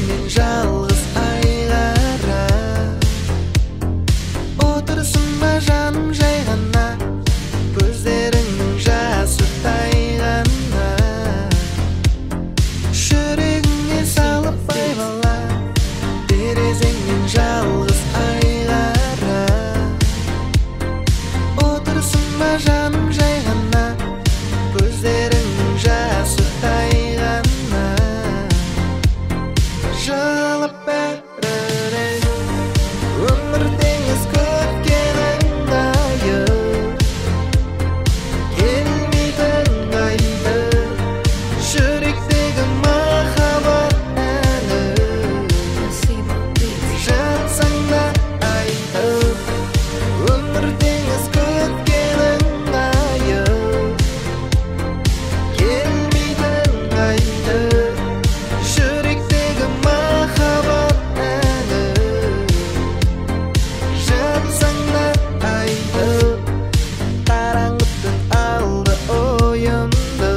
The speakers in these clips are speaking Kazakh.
терезеңнен жалғыз айға отырсың ба жаным жай ғана, көздеріңнің жасы тайғана, жүрегіңе салып байбала, терезеңнен жалғыз айға отырсың ба жаным жай ғана, көздеріңнің жасы тайғана, жылап бәрі өмір теңіз көткенің айып, келмейтін қайты жүректегі махаббат әні, жатсаң да айтып, өмір теңіз көткенің айып, келмейтін қайты жүректегі махаббат әні, жатсаң да айтып, қараңғы түн алды ойымды,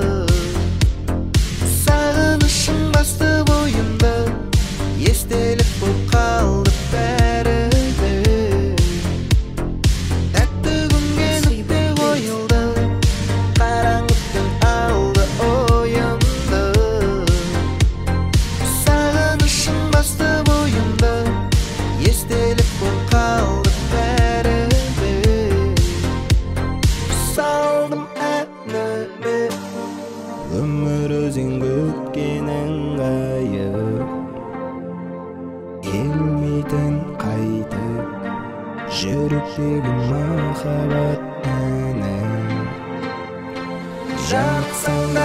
сағынышың басты бойымды, естелік болып қалды бәрі де, тәтті күнге нүкте қойылды, қараңғы түн алды ойымды, сағынышың басты бойымды, естелік болып қалды бәрі де, салдым әніме өмір өзен көткенің айып, келмейтін қайтып жүректегі махаббат әні, жатсаң да